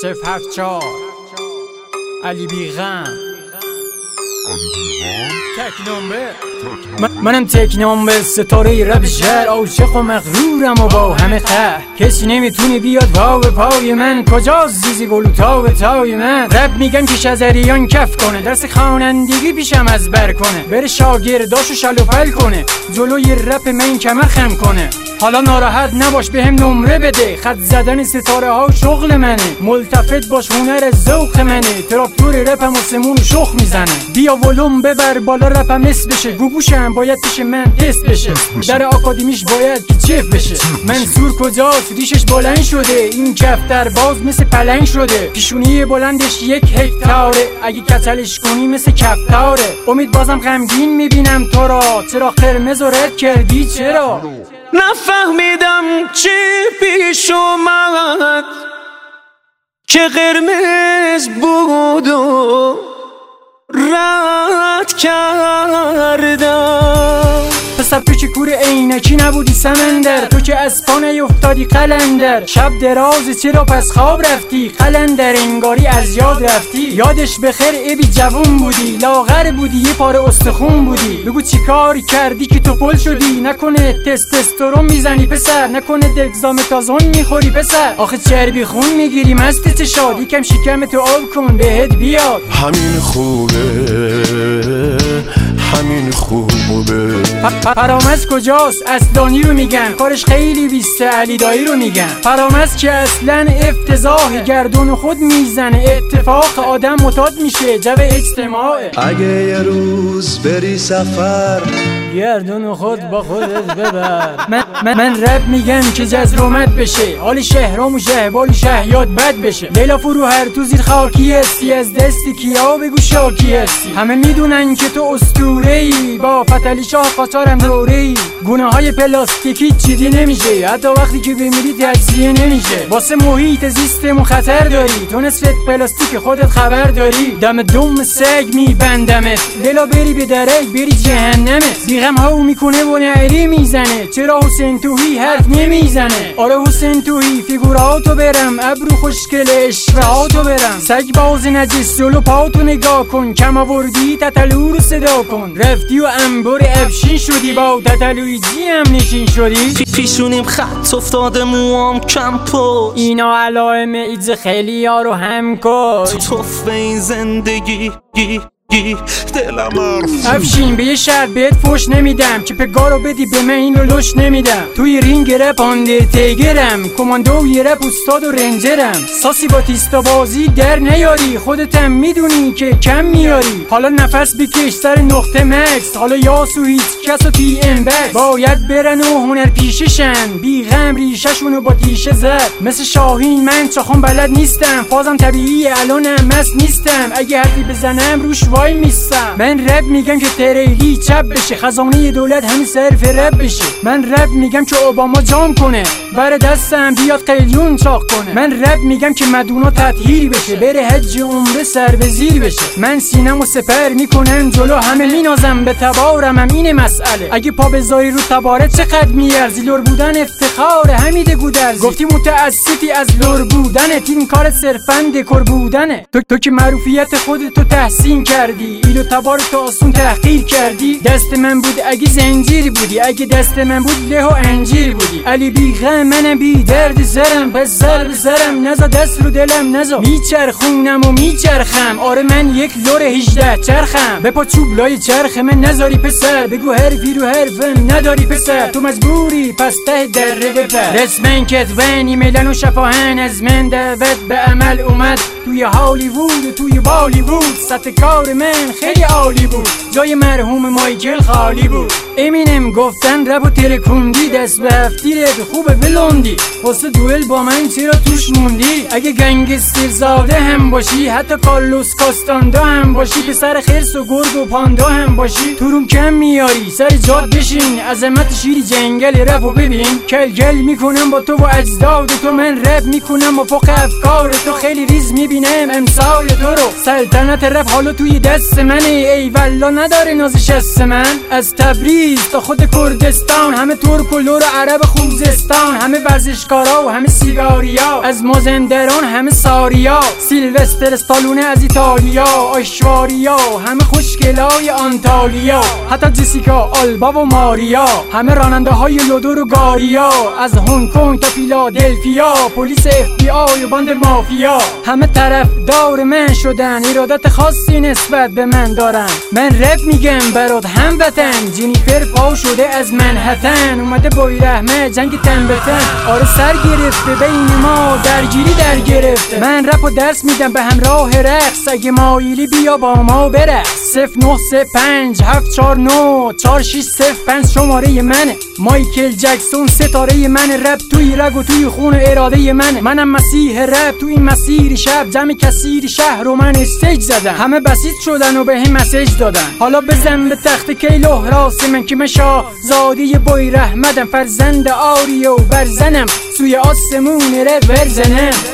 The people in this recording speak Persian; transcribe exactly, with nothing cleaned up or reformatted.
صف هفت چار علی بیغم تکنامبه منم تکنامبه ستاره رب شهر عاشق و مغرورم و با همه قهر کسی نمیتونه بیاد پا به پای من کجاست زیزی گلو تا به تای من رب میگم که شزریان کف کنه درس خوانندگی پیشم از بر کنه بره شاگرداشو شلوفل کنه جلوی رپ من کمر خم کنه حالا ناراحت نباش بهم نمره بده خط زدن ستاره ها شغل منه ملتفت باش هنر ذوق منه تراکتور رپم و سمون شخ میزنه بیا ولوم ببر بالا رپم نصف بشه گوگوشم باید پیش من تست بشه در آکادمیش باید که چف بشه منصور کجاست ریشش بلند شده این کفتر باز مثل پلنگ شده پیشونی بلندش یک هکتاره اگه کتلش کنی مثل کفتاره امید بازم غمگین میبینم تو را چرا قرمز و رد کردی چرا نفهمیدم چی پیش اومد که قرمز بود و رد کردم پسر تو که کور عینکی نبودی سمندر تو که از پا نیفتادی قلندر شب درازی چرا پس خواب رفتی قلندر انگاری از یاد رفتی یادش بخیر ای بی جوون بودی لاغر بودی یه پاره استخون بودی بگو چی کاری کردی که تو پل شدی نکنه تستوسترون میزنی پسر نکنه دگزامتازون میخوری پسر آخه چربی خون میگیری مست چشاد یکم شکم تو آب کن بهت بیاد همین خوبه همین خوبه فرامز کجاست اصلانی رو میگن کارش خیلی بیسته علی دایی رو میگن فرامز که اصلا افتضاح گردون خود میزنه اتفاق آدم متاد میشه جو اجتماعه اگه یه روز بری سفر گردون خود با خودت ببر من, من, من رب میگم که جزرومت بشه حال شهرام و شهبالی شهیاد بد بشه لیلا فرو هر تو زیر خاکی هستی از دستی کیا بگو شاکی هستی همه میدونن که تو اسطوره‌ای با فتلی شاه قاچارم دوره‌ای گونه های پلاستیکی چیدی نمیشه حتی وقتی که بمیری تجزیه نمیشه واسه محیط زیستمون خطر داری تو نصف پلاستیک خودت خبر داری دم دم سگ میبندمت لیلا بری به درک بری جهنمت بیغم ها میکنه و نعری میزنه چرا حسین توهی حرف نمیزنه آره حسین توهی فیگوراتو برم ابرو خوشگل اشرهاتو برم سگ باز نجس جلو پاتو نگاه کن کم آوردی تتلو رو صدا کن رفتی و انبار افشین شدی با تتلوی جی هم نشین شدی پیشونیم خط افتاده موام کم پشت اینا علائم ایدز خیلی ها رو هم کش توف این زندگی دلم افشین به یه شرط بهت فوش نمیدم که پگارو بدی به من اینو لش نمیدم توی رینگ رپ آندرتیگرم کماندو یه رپ استاد و رنجرم ساسی با تیستا بازی در نیاری خودتم میدونی که کم میاری حالا نفس بکش سر نقطه مکس حالا یاسو هیچ کس و تی ام بکس باید برن و هنر پیششن بی غم ریششونو با تیشه زد مثل شاهین من چاخون بلد نیستم فازم طبیعی الانم مست نیستم اگه حرفی بزنم روش وای میستم من رپ میگم که تریلی چپ بشه خزانه دولت همین صرف رپ بشه من رپ میگم که اوباما جام کنه بر دستم بیاد قلیون چاق کنه من رپ میگم که مدونا تطهیر بشه بره حج عمره سر به زیر بشه من سینمو سپر میکنم جلو همه مینازم به تبارم هم اینه مسئله اگه پا بذاری رو تباره چقدر میارزی لور بودن افتخار حمید گودرزی گفتی متاسفی از لور بودنه این کار صرفا دکور بودنه تو, تو که معروفیت خودتو تحسین کردی ایلو تبار تو آسون تحقیر کردی دست من بود اگه زنجیر بودی اگه دست من بود له و انجیر بودی علی بیغم منم بی درد زرم بس زر بزرم نزا دست رو دلم نزا میچرخونم و میچرخم آره من یک لور هجده چرخم بپا چوب لای چرخ من نذاری پسر بگو حرفی رو حرفم نداری پسر تو مجبوری پس ته دره بپر رسمن کتبنی میلن و شفاهن از من دعوت به عمل اومد توی هالیوود و توی بالیوود سطح کار من خیلی عالی بود جای مرحوم مایکل خالی بود امینم گفتن رب و ترکوندی دست به هفتیرت خوبه بلوندی واسه دوئل با من چرا توش موندی اگه گنگستر زاده هم باشی حتی کارلوس کاستاندا هم باشی پسر خرس و گرگ و پاندا هم باشی تو روم کم میاری سر جاد بشین عظمت شیری جنگل رپ و ببین کل گل میکنم با تو و اجداد تو من رپ میکنم با فوق افکار تو خیلی ریز میبینم امثال تو رو سلطنت رپ حالا توی دست منه، ای والله نداره نازش از من. از تبریز تا خود کردستان، همه ترک و لور عرب خوزستان، همه ورزشکارا و همه سیگاریا، از مازندران همه ساریا، سیلوستر استالونه از ایتالیا، آیشواریا همه خوشگلای آنتالیا، حتی جسیکا آلبا و ماریا، همه راننده های لودور و گاریا، از هنگ کنگ تا فیلادلفیا، پلیس اف بی آی و باند مافیا، همه طرفدار من شدن، ارادت خاصی نسبت به من دارن. من رپ میگم برات هموطن، جنیفر پا شده از منهتن، اومده بای رحمه جنگ تن به تن، آره سر گرفته بین ما درگیری در گرفته. من رپ و درس میدم به همراه رقص، اگه مایلی بیا با ما برقص. صفر نه سه پنج هفت چار نه چار شش صفر پنج شماره منه، مایکل جکسون ستاره من، رپ توی رگ و توی خون اراده منه. منم مسیح رپ تو این مسیر شب، جمع کثیر شهر و من استیج زدم، همه بسیط شدن و به هم مسیج دادن. حالا بزن به تخت کیلو راست من که من شاهزاده بای رحمتم، فرزند آریو برزنم، سوی آسمون رپ برزنم.